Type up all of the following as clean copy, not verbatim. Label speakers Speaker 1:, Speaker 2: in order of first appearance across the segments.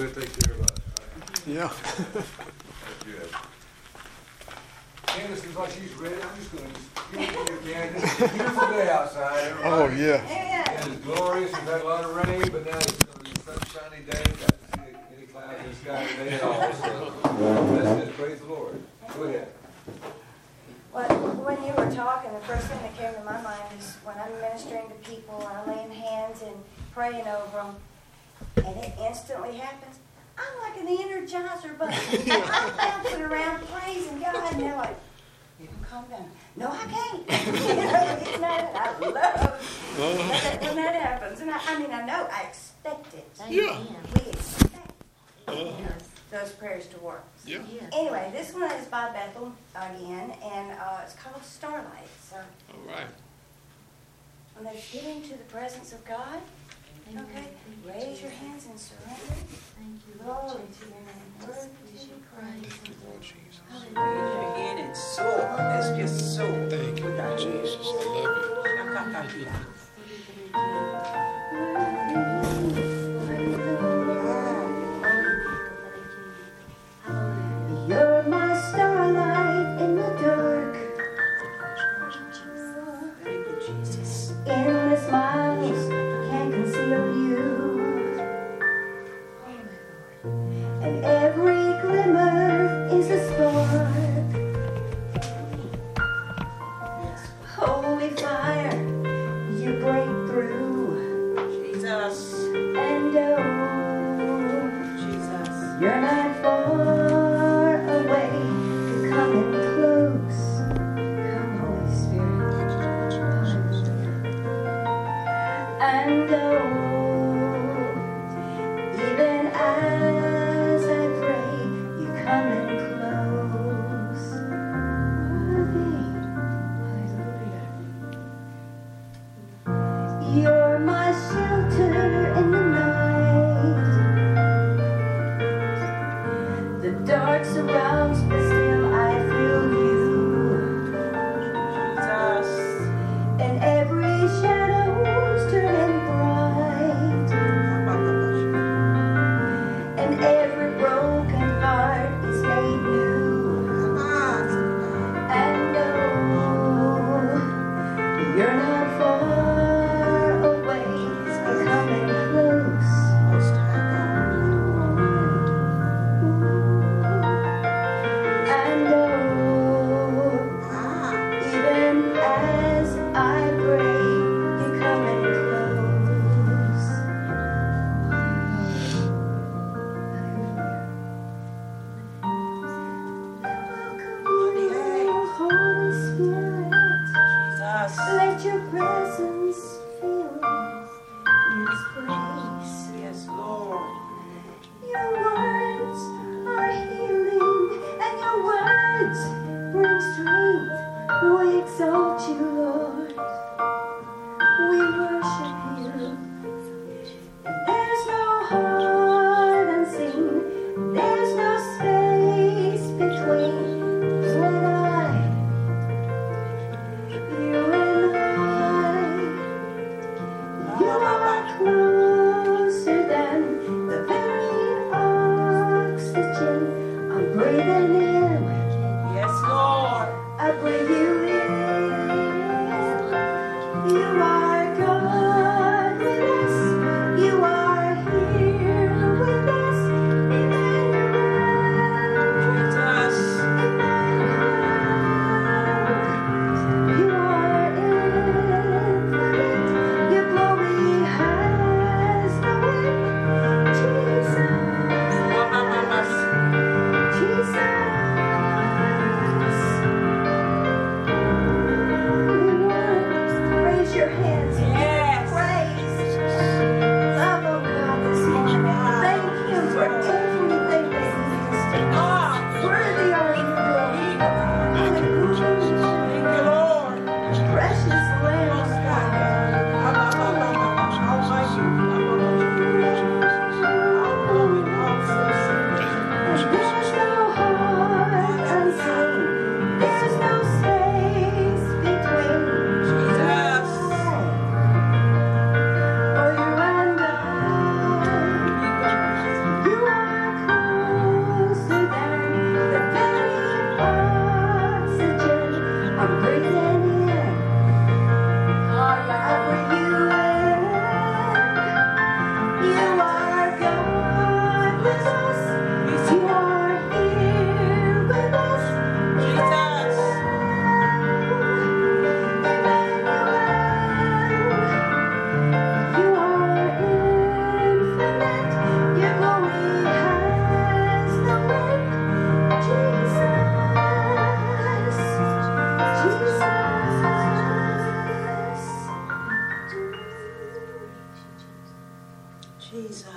Speaker 1: he'll take care of us.
Speaker 2: Yeah.
Speaker 1: That's good. Candace looks like she's ready. I'm just going to give it to you, Candace. Beautiful day outside. Everybody.
Speaker 2: Oh, yeah.
Speaker 1: And it's glorious. We've had a lot of rain, but now it's going to be a sunshiny day. Got to see any clouds in the sky today at all. So that's good. Praise the Lord. Go ahead.
Speaker 3: Well, when you were talking, the first thing that came to my mind is when I'm ministering to people and I'm laying hands and praying over them, and it instantly happens. I'm like an energizer bunny. I'm bouncing around praising God, and they're like, "You can calm down." No, I can't. It's not. I love when that happens, and I mean, I know, I expect it.
Speaker 2: Yeah.
Speaker 3: We expect those prayers to work.
Speaker 2: Yeah.
Speaker 3: Anyway, this one is by Bethel again, and it's called Starlight. So
Speaker 2: All right.
Speaker 3: when they're getting to the presence of God, okay, raise your hands and surrender. Glory to your name. Worthy to be praised.
Speaker 2: Lord Jesus.
Speaker 3: Hallelujah.
Speaker 4: Hand and soul. That's just soul.
Speaker 2: Thank you, Jesus. I love you.
Speaker 3: You're my starlight in the dark.
Speaker 4: Thank you, Jesus.
Speaker 3: In the smiles, can't conceal you. And every glimmer is a spark. Holy fire, you break through.
Speaker 4: Jesus.
Speaker 3: And oh,
Speaker 4: Jesus.
Speaker 3: you're not far away. You're coming close. Come, Holy Spirit. And oh, even as I pray, you're coming close. Worthy. Hallelujah. You're my shelter in the night. The dark surrounds, but still I feel you.
Speaker 4: Jesus.
Speaker 3: And every shadow's turning bright. And every broken heart is made new. And oh, you're not far away. You're coming close. And oh, even as I pray, you're coming close. Welcome you, Holy Spirit.
Speaker 4: Jesus.
Speaker 3: Let your presence fill this place.
Speaker 4: Yes, Lord.
Speaker 3: Your words are healing, and your words bring strength. We exalt you, Lord. We worship you. And there's no heart unseen. There's no space between when you and I. You are close.
Speaker 4: Jesus.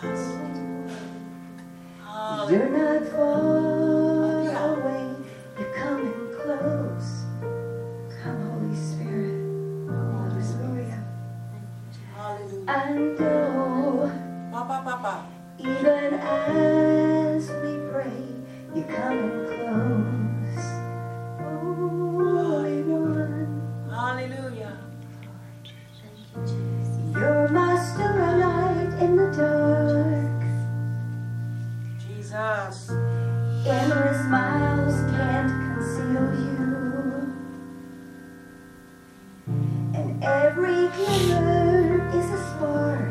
Speaker 3: You're not far away, you're coming close. Come, Holy Spirit. Hallelujah.
Speaker 4: Hallelujah.
Speaker 3: And oh,
Speaker 4: Papa, Papa.
Speaker 3: even as we pray, you're coming close. Holy One,
Speaker 4: Hallelujah.
Speaker 3: you're my starlight in the dark.
Speaker 4: Jesus.
Speaker 3: Endless miles can't conceal you. And every glimmer is a spark.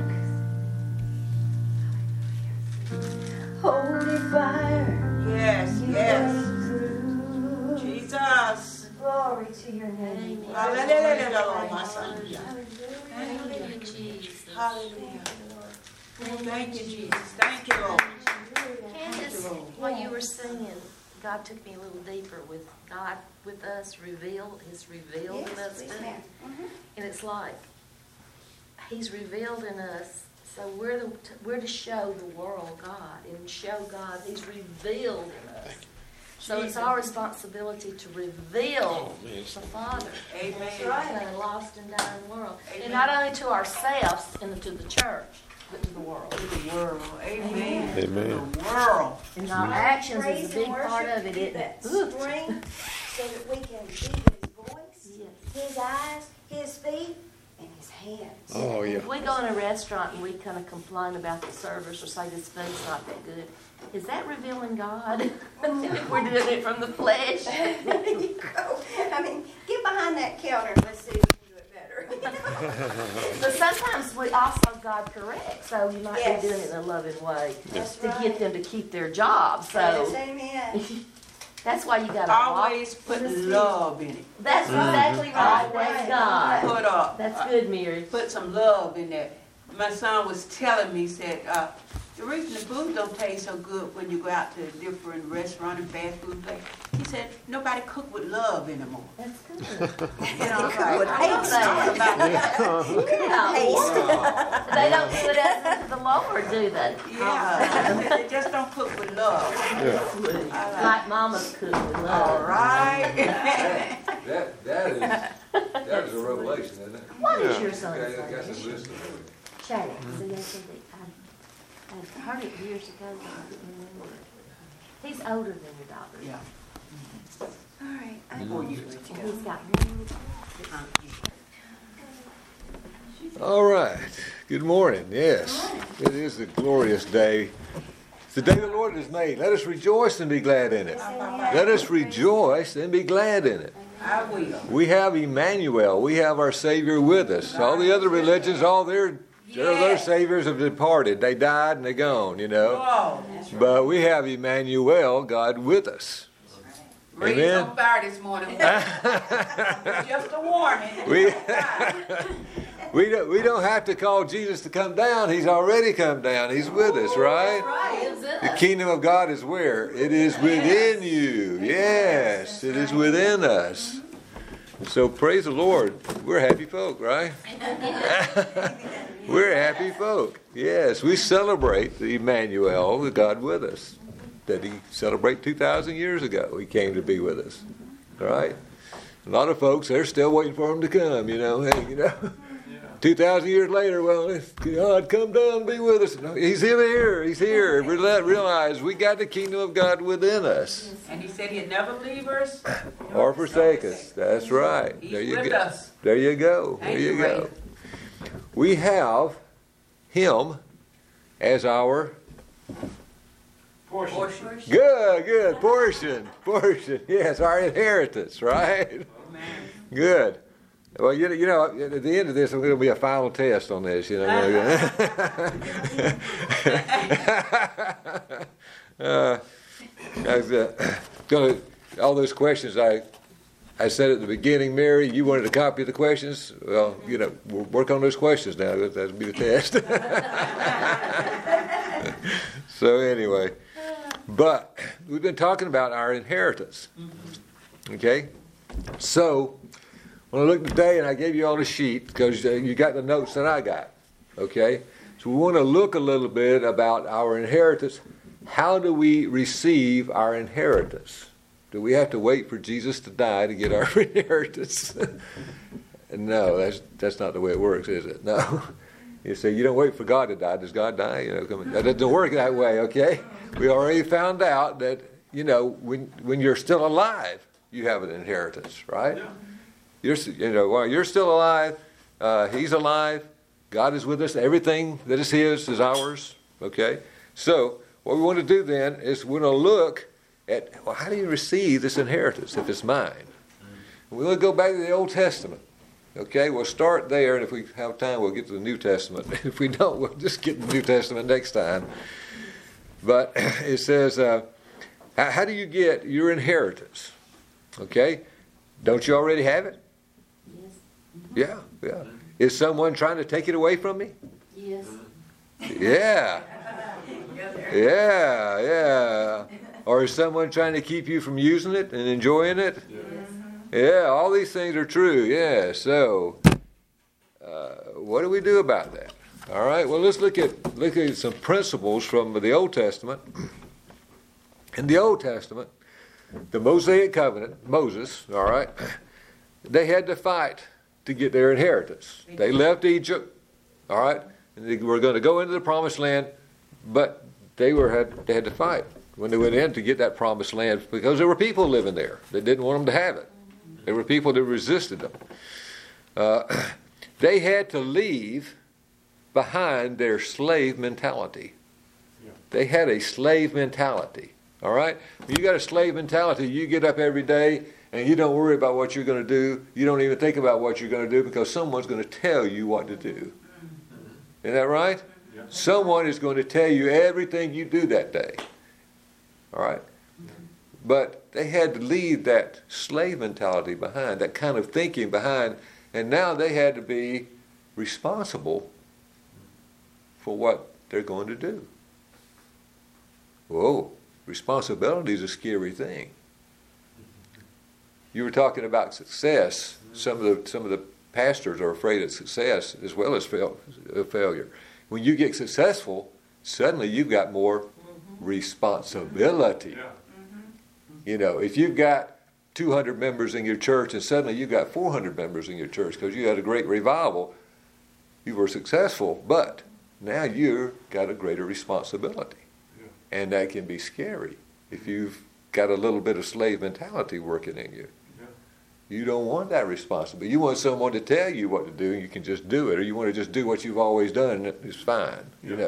Speaker 3: Holy fire,
Speaker 4: Yes,
Speaker 3: you
Speaker 4: yes.
Speaker 3: break through.
Speaker 4: Jesus.
Speaker 3: Glory to your name.
Speaker 4: Hallelujah. My son.
Speaker 5: Hallelujah, Jesus.
Speaker 4: Hallelujah. Thank you, Jesus. Thank you, Lord.
Speaker 5: Candace, while you were singing, God took me a little deeper with God with us, revealed, He's revealed in us
Speaker 3: Yes,
Speaker 5: too.
Speaker 3: ma'am.
Speaker 5: And it's like, He's revealed in us, so we're to show the world God and show God. He's revealed in us. So it's our responsibility to reveal the Father
Speaker 4: Amen.
Speaker 5: to a lost and dying world. And not only to ourselves and to the church, but to the world.
Speaker 4: The world. Amen.
Speaker 6: Amen.
Speaker 4: The world.
Speaker 5: And our actions
Speaker 3: Praise
Speaker 5: is a big
Speaker 3: and
Speaker 5: part
Speaker 3: worship
Speaker 5: of it,
Speaker 3: to
Speaker 5: isn't
Speaker 3: that
Speaker 5: it?
Speaker 3: strength so that we can see his voice,
Speaker 5: Yes.
Speaker 3: his eyes, his feet, and his hands.
Speaker 6: Oh, yeah.
Speaker 5: If we go in a restaurant and we kind of complain about the service or say this food's not that good, is that revealing God? If we're doing it from the flesh.
Speaker 3: There you go. I mean, get behind that counter and let's see if we can do it better.
Speaker 5: But sometimes we also God corrects, so you might
Speaker 3: Yes.
Speaker 5: be doing it in a loving way
Speaker 3: That's
Speaker 5: to
Speaker 3: right.
Speaker 5: get them to keep their job.
Speaker 3: Yes,
Speaker 5: So
Speaker 3: amen.
Speaker 5: that's why you got to
Speaker 4: Always put love in it.
Speaker 5: That's exactly right. That's God.
Speaker 4: Put up.
Speaker 5: That's good, Mary.
Speaker 4: Put some love in there. My son was telling me, he said, the reason the food don't taste so good when you go out to a different restaurant and fast food place, he said, nobody cook with love anymore.
Speaker 5: That's good.
Speaker 4: You know, I'm like,
Speaker 5: I love that.
Speaker 3: Haste.
Speaker 5: They don't put us into the Lord, do they?
Speaker 4: yeah, they just don't cook with love.
Speaker 5: Like Mama's cook with
Speaker 4: All
Speaker 5: love.
Speaker 4: right.
Speaker 1: That is a revelation, isn't it?
Speaker 5: What is your son's
Speaker 1: Okay, I got
Speaker 5: name?
Speaker 1: some wisdom for you.
Speaker 5: Chad. See, that's what I heard it years ago, but I didn't remember it. He's older than your daughter.
Speaker 4: Yeah.
Speaker 3: All right.
Speaker 4: 4 years
Speaker 5: And
Speaker 4: ago.
Speaker 5: he's got one.
Speaker 6: All right. Good morning. Yes, it is a glorious day. It's the day the Lord has made. Let us rejoice and be glad in it. Let us rejoice and be glad in it.
Speaker 4: I will.
Speaker 6: We have Emmanuel. We have our Savior with us. All the other religions, all their saviors have departed. They died and they're gone, you know.
Speaker 4: Oh,
Speaker 6: But we have Emmanuel, God with us.
Speaker 4: Ray's
Speaker 6: Amen.
Speaker 4: on fire this morning. Just a warning.
Speaker 6: We don't have to call Jesus to come down. He's already come down. He's with us, right? The kingdom of God is where? It is within you. Yes, it is within us. So praise the Lord. We're happy folk, right? We're happy folk. Yes, we celebrate the Emmanuel, the God with us, that He celebrated 2,000 years ago. He came to be with us, right? A lot of folks, they're still waiting for Him to come, you know. Hey, you know. 2,000 years later, well, God, come down and be with us. No, He's here. He's here. Realize we got the kingdom of God within us.
Speaker 4: And he said he'd never leave us
Speaker 6: Or forsake us. That's right.
Speaker 4: He's
Speaker 6: There you
Speaker 4: with
Speaker 6: go.
Speaker 4: us.
Speaker 6: There you go. There
Speaker 4: Thank
Speaker 6: you
Speaker 4: you,
Speaker 6: go.
Speaker 4: Ray.
Speaker 6: We have Him as our
Speaker 4: Portion.
Speaker 6: good portion. Yes, our inheritance, right?
Speaker 4: Amen.
Speaker 6: Good. Well, you know, at the end of this, I'm going to be a final test on this. You know, I was going to all those questions I said at the beginning, Mary. You wanted a copy of the questions. Well, you know, we'll work on those questions now. That'll be the test. So anyway, but we've been talking about our inheritance. Okay, so. When I looked today and I gave you all the sheet because you got the notes that I got, okay? So So we want to look a little bit about our inheritance. How do we receive our inheritance? Do we have to wait for Jesus to die to get our inheritance? No, that's not the way it works, is it? No. You say you don't wait for God to die. Does God die? That doesn't work that way, okay? We already found out that, when you're still alive, you have an inheritance, right? While you're still alive, He's alive. God is with us. Everything that is His is ours, okay? So what we want to do then is we're going to look at, how do you receive this inheritance if it's mine? We're going to go back to the Old Testament. Okay, we'll start there, and if we have time, we'll get to the New Testament. If we don't, we'll just get to the New Testament next time. But it says, how do you get your inheritance? Okay, don't you already have it?
Speaker 5: Yes.
Speaker 6: Yeah. Is someone trying to take it away from me?
Speaker 5: Yes.
Speaker 6: Yeah. Or is someone trying to keep you from using it and enjoying it? Yeah, all these things are true. Yeah, so what do we do about that? All right, well, let's look at some principles from the Old Testament. In the Old Testament, the Mosaic covenant, Moses, all right, they had to fight to get their inheritance. They left Egypt, all right, and they were going to go into the Promised Land, but they had to fight when they went in to get that Promised Land because there were people living there that didn't want them to have it. There were people that resisted them. They had to leave behind their slave mentality. They had a slave mentality. All right? When you got a slave mentality, you get up every day and you don't worry about what you're going to do. You don't even think about what you're going to do because someone's going to tell you what to do. Isn't that right? Someone is going to tell you everything you do that day. All right? But they had to leave that slave mentality behind, that kind of thinking behind, and now they had to be responsible for what they're going to do. Whoa, responsibility is a scary thing. You were talking about success. Some of the pastors are afraid of success as well as failure. When you get successful, suddenly you've got more responsibility. If you've got 200 members in your church and suddenly you've got 400 members in your church because you had a great revival, you were successful, but now you've got a greater responsibility. And that can be scary if you've got a little bit of slave mentality working in you. You don't want that responsibility. You want someone to tell you what to do and you can just do it, or you want to just do what you've always done and it's fine.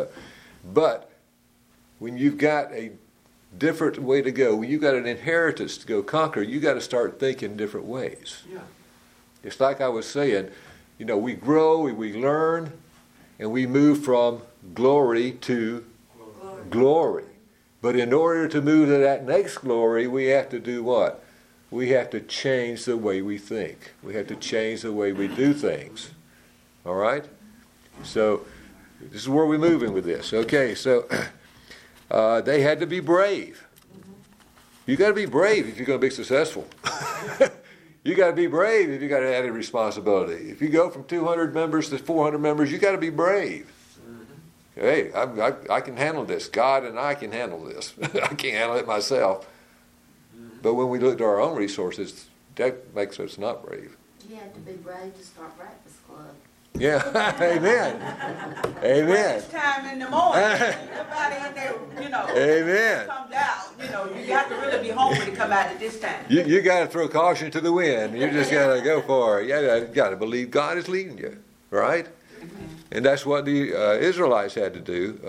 Speaker 6: But when you've got a different way to go, when you've got an inheritance to go conquer, you got to start thinking different ways. It's like I was saying, we grow, we learn, and we move from glory to glory. But in order to move to that next glory, we have to do what? We have to change the way we think. We have to change the way we do things. All right? So this is where we're moving with this. Okay, so they had to be brave. You got to be brave if you're going to be successful. You got to be brave if you got an added responsibility. If you go from 200 members to 400 members, you got to be brave. Hey, I can handle this. God and I can handle this. I can't handle it myself. But when we look to our own resources, that makes us not brave.
Speaker 5: You have to be brave to start Breakfast Club.
Speaker 6: Yeah, amen. Amen.
Speaker 4: It's time in the morning. Everybody in there,
Speaker 6: Amen.
Speaker 4: come down. You got to really be home when you come out at this time.
Speaker 6: You got to throw caution to the wind. You just got to go for it. You got to believe God is leading you, right? And that's what the Israelites had to do.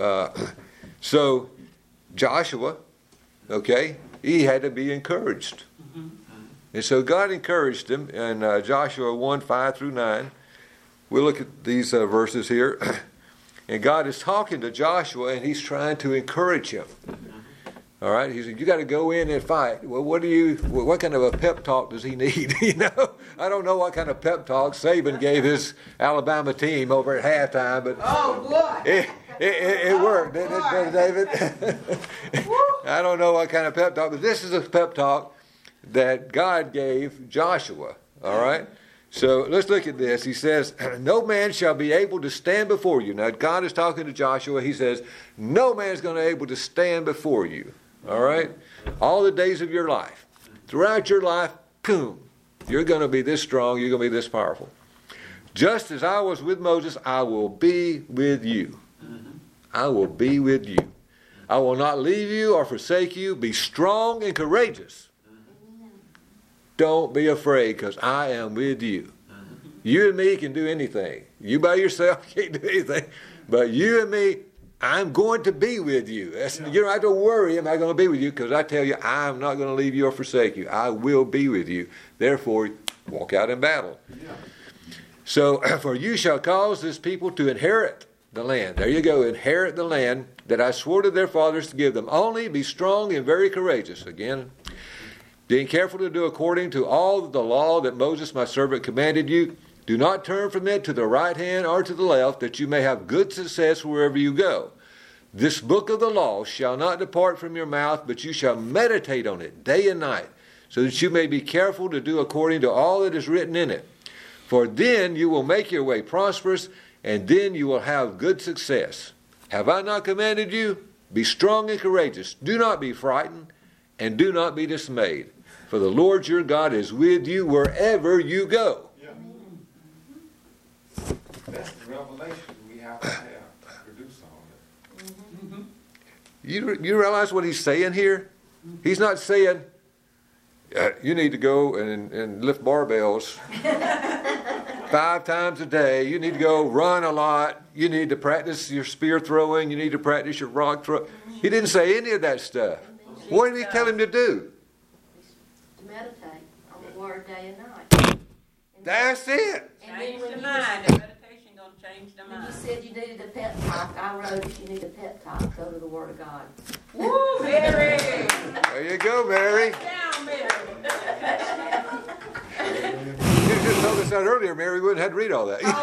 Speaker 6: So Joshua, okay, he had to be encouraged. And so God encouraged him in Joshua 1:5-9. We'll look at these verses here. And God is talking to Joshua, and he's trying to encourage him. All right, he said, you got to go in and fight. Well, what kind of a pep talk does he need? I don't know what kind of pep talk Saban gave his Alabama team over at halftime, but it worked, didn't it, Brother David? I don't know what kind of pep talk, but this is a pep talk that God gave Joshua. All right, So let's look at this. He says, no man shall be able to stand before you. Now, God is talking to Joshua. He says, no man is going to be able to stand before you. All right? All the days of your life. Throughout your life, boom, you're going to be this strong. You're going to be this powerful. Just as I was with Moses, I will be with you. I will be with you. I will not leave you or forsake you. Be strong and courageous. Don't be afraid, because I am with you. You and me can do anything. You by yourself can't do anything. But you and me, I'm going to be with you. You don't have to worry, am I going to be with you? Because I tell you, I'm not going to leave you or forsake you. I will be with you. Therefore, walk out in battle. So, for you shall cause this people to inherit the land. There you go, inherit the land that I swore to their fathers to give them. Only be strong and very courageous. Again, being careful to do according to all the law that Moses my servant commanded you. Do not turn from it to the right hand or to the left, that you may have good success wherever you go. This book of the law shall not depart from your mouth, but you shall meditate on it day and night, so that you may be careful to do according to all that is written in it. For then you will make your way prosperous, and then you will have good success. Have I not commanded you? Be strong and courageous. Do not be frightened, and do not be dismayed. For the Lord your God is with you wherever you go.
Speaker 1: That's the revelation we have to have to produce all that.
Speaker 6: You realize what he's saying here? He's not saying, you need to go and lift barbells 5 times a day. You need to go run a lot. You need to practice your spear throwing. You need to practice your rock throw. He didn't say any of that stuff. What did he tell him to do?
Speaker 5: To meditate on the word day and night.
Speaker 6: That's it.
Speaker 5: And
Speaker 4: Change
Speaker 5: then
Speaker 4: the
Speaker 5: when
Speaker 4: mind. The meditation gonna change the
Speaker 5: when you
Speaker 4: mind.
Speaker 5: said you needed a pep talk, I wrote if you need a pep talk, go to the Word of God.
Speaker 4: Woo, Mary!
Speaker 6: There you go, Mary.
Speaker 4: Down, Mary!
Speaker 6: You just told us that earlier, Mary. We wouldn't have to read all that.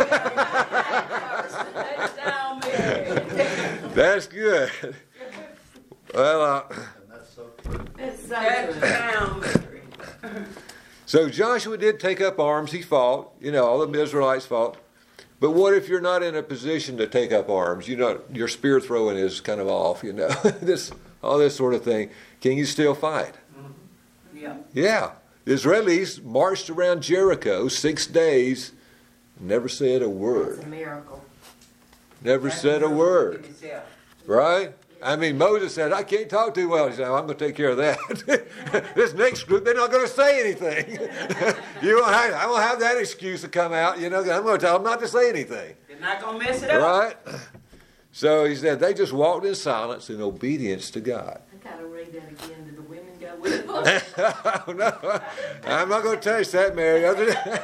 Speaker 4: Down, Mary!
Speaker 6: That's good. Well,
Speaker 5: It's so
Speaker 4: That's down, Mary.
Speaker 6: so Joshua did take up arms. He fought. All the Israelites fought. But what if you're not in a position to take up arms? Your spear throwing is kind of off. All this sort of thing. Can you still fight?
Speaker 4: Yeah.
Speaker 6: Yeah. The Israelis marched around Jericho 6 days, never said a word.
Speaker 5: It's a miracle.
Speaker 6: Never said a word.
Speaker 4: Itself.
Speaker 6: Right? I mean, Moses said, I can't talk too well. He said, I'm going to take care of that. This next group, they're not going to say anything. I won't have that excuse to come out. I'm going to tell them not to say anything.
Speaker 4: You're not gonna mess it up.
Speaker 6: Right? So he said, they just walked in silence in obedience to God.
Speaker 5: I gotta read that again. Did the women go with us?
Speaker 6: Oh, no. I'm not going to touch that, Mary.
Speaker 4: So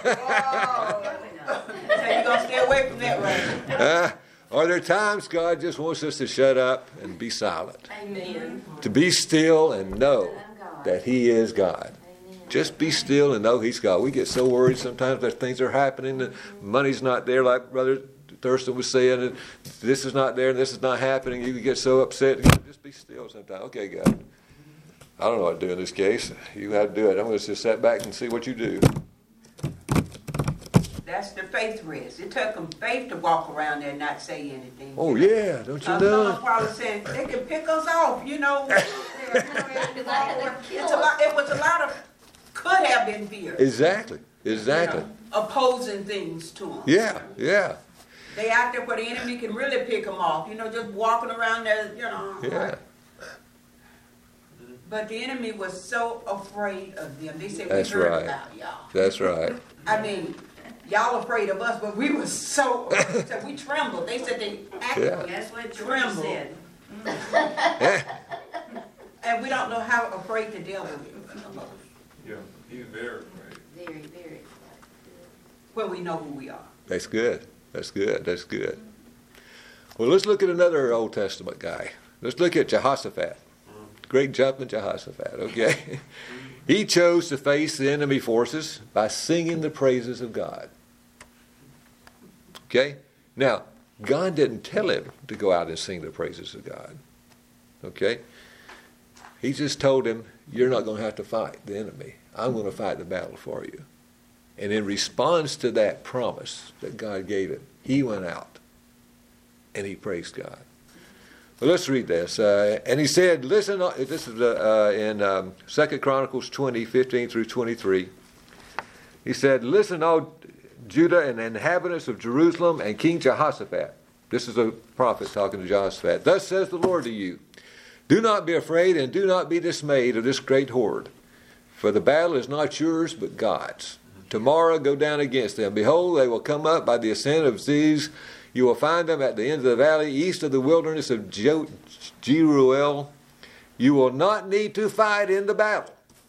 Speaker 4: you're gonna stay away from that, right?
Speaker 6: Are there times God just wants us to shut up and be silent?
Speaker 5: Amen.
Speaker 6: To be still and know that He is God.
Speaker 5: Amen.
Speaker 6: Just be still and know He's God. We get so worried sometimes that things are happening and money's not there, like Brother Thurston was saying, and this is not there and this is not happening. You get so upset. Just be still sometimes. Okay, God. I don't know what to do in this case. You have to do it. I'm going to just sit back and see what you do.
Speaker 4: That's the faith rest. It took them faith to walk around there and not say anything.
Speaker 6: Oh, yeah. Don't you
Speaker 4: Someone
Speaker 6: know?
Speaker 4: probably saying, they can pick us off, It was a lot of, could have been fear.
Speaker 6: Exactly. Exactly.
Speaker 4: Opposing things to them.
Speaker 6: Yeah. Yeah.
Speaker 4: They out there where the enemy can really pick them off, just walking around there,
Speaker 6: Yeah.
Speaker 4: But the enemy was so afraid of them. They said,
Speaker 6: That's
Speaker 4: we heard
Speaker 6: right.
Speaker 4: about y'all.
Speaker 6: That's right.
Speaker 4: I mean, y'all afraid of us, but we were so we trembled. They said they actually
Speaker 6: Yeah.
Speaker 7: That's what George
Speaker 4: trembled.
Speaker 7: said.
Speaker 4: And we don't know how afraid the devil is
Speaker 1: Yeah, he's very afraid.
Speaker 5: Very, very.
Speaker 4: when we know who we are.
Speaker 6: That's good. That's good. That's good. Well, let's look at another Old Testament guy. Let's look at Jehoshaphat. Great jumping Jehoshaphat, okay? He chose to face the enemy forces by singing the praises of God. Okay? Now, God didn't tell him to go out and sing the praises of God. Okay? He just told him, you're not going to have to fight the enemy. I'm going to fight the battle for you. And in response to that promise that God gave him, he went out and he praised God. Well, let's read this. And he said, listen, this is in 2 Chronicles 20, 15 through 23. He said, listen, all Judah and the inhabitants of Jerusalem and King Jehoshaphat. This is a prophet talking to Jehoshaphat. Thus says the Lord to you, do not be afraid and do not be dismayed of this great horde. For the battle is not yours, but God's. Tomorrow go down against them. Behold, they will come up by the ascent of Ziz. You will find them at the end of the valley, east of the wilderness of Jeruel. You will not need to fight in the battle.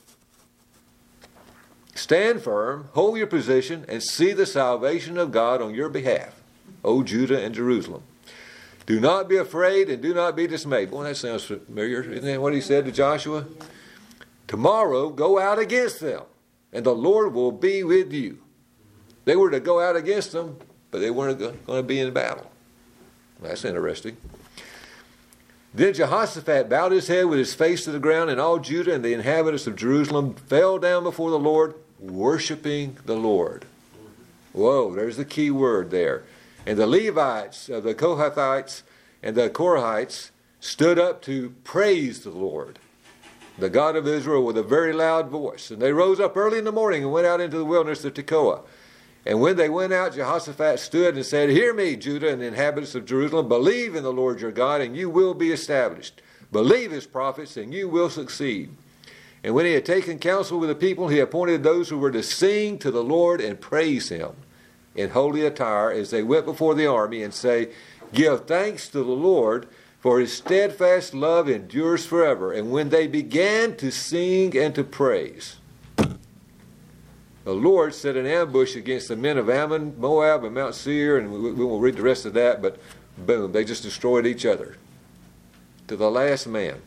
Speaker 6: Stand firm, hold your position, and see the salvation of God on your behalf, O Judah and Jerusalem. Do not be afraid and do not be dismayed. Boy, that sounds familiar. Isn't that what he said to Joshua? Tomorrow go out against them, and the Lord will be with you. They were to go out against them, but they weren't going to be in battle. That's interesting. Then Jehoshaphat bowed his head with his face to the ground, and all Judah and the inhabitants of Jerusalem fell down before the Lord, worshiping the Lord. Whoa, there's the key word there. And the Levites, the Kohathites, and the Korahites stood up to praise the Lord, the God of Israel, with a very loud voice. And they rose up early in the morning and went out into the wilderness of Tekoa. And when they went out, Jehoshaphat stood and said, hear me, Judah and the inhabitants of Jerusalem. Believe in the Lord your God, and you will be established. Believe his prophets, and you will succeed. And when he had taken counsel with the people, he appointed those who were to sing to the Lord and praise him in holy attire as they went before the army and say, give thanks to the Lord, for his steadfast love endures forever. And when they began to sing and to praise, the Lord set an ambush against the men of Ammon, Moab, and Mount Seir, and we won't read the rest of that, but boom, they just destroyed each other to the last man.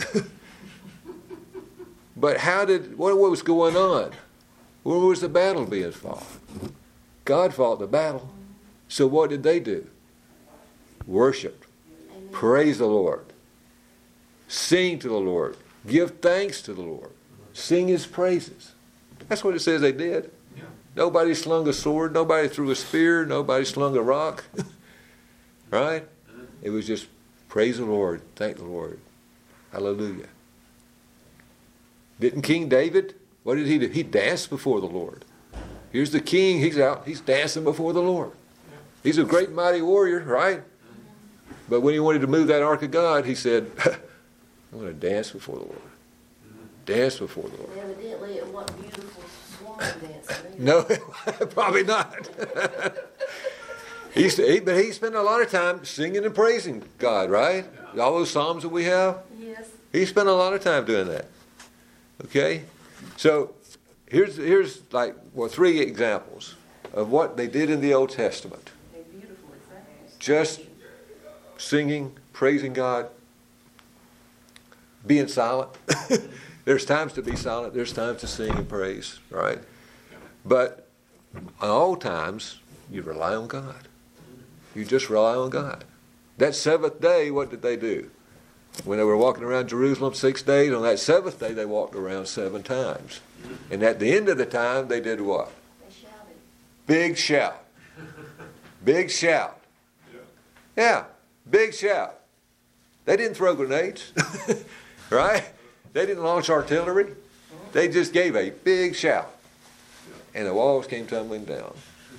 Speaker 6: But what was going on? Where was the battle being fought? God fought the battle. So what did they do? Worship. Praise the Lord. Sing to the Lord. Give thanks to the Lord. Sing his praises. That's what it says they did. Yeah. Nobody slung a sword. Nobody threw a spear. Nobody slung a rock. Right? It was just praise the Lord. Thank the Lord. Hallelujah. Didn't King David, what did he do? He danced before the Lord. Here's the king. He's out. He's dancing before the Lord. He's a great mighty warrior, right? But when he wanted to move that ark of God, he said, I'm going to dance before the Lord. Dance before the Lord.
Speaker 5: Evidently it wasn't beautiful swan dancing.
Speaker 6: No, probably not. But he spent a lot of time singing and praising God, right? All those psalms that we have.
Speaker 5: Yes.
Speaker 6: He spent a lot of time doing that. Okay? So here's like, well, 3 examples of what they did in the Old Testament.
Speaker 5: They're beautiful examples.
Speaker 6: Just singing, praising God, being silent. There's times to be silent. There's times to sing and praise, right? But at all times, you rely on God. You just rely on God. That 7th day, what did they do? When they were walking around Jerusalem 6 days, on that 7th day, they walked around 7 times. And at the end of the time, they did what?
Speaker 5: They shouted.
Speaker 6: Big shout. Big shout. Yeah, big shout. They didn't throw grenades, right? They didn't launch artillery. They just gave a big shout. And the walls came tumbling down.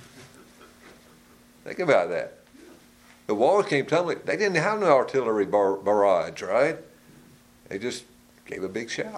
Speaker 6: Think about that. The walls came tumbling. They didn't have no artillery barrage, right? They just gave a big shout.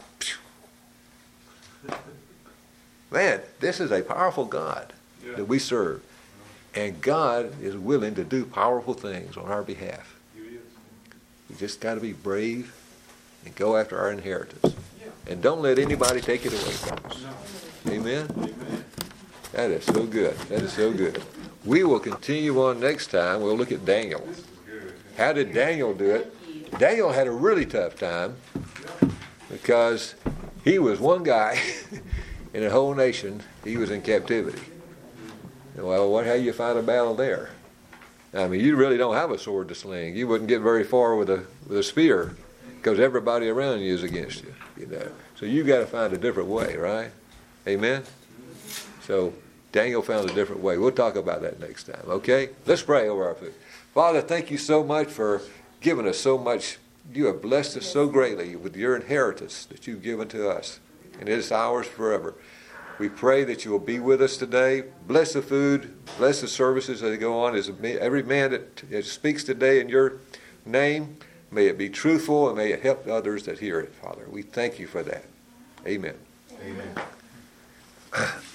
Speaker 6: Man, this is a powerful God that we serve. And God is willing to do powerful things on our behalf. We just got to be brave and go after our inheritance. And don't let anybody take it away from us. Amen? That is so good. That is so good. We will continue on next time. We'll look at Daniel. How did Daniel do it? Daniel had a really tough time because he was one guy in a whole nation. He was in captivity. Well, how do you fight a battle there? I mean, you really don't have a sword to sling. You wouldn't get very far with a spear because everybody around you is against you. You know, so you got to find a different way, right? Amen. So Daniel found a different way. We'll talk about that next time, okay? Let's pray over our food. Father, thank you so much for giving us so much. You have blessed us so greatly with your inheritance that you've given to us, and it is ours forever. We pray that you will be with us today. Bless the food, bless the services as they go on. As every man that speaks today in your name, may it be truthful and may it help others that hear it, Father. We thank you for that. Amen.
Speaker 1: Amen.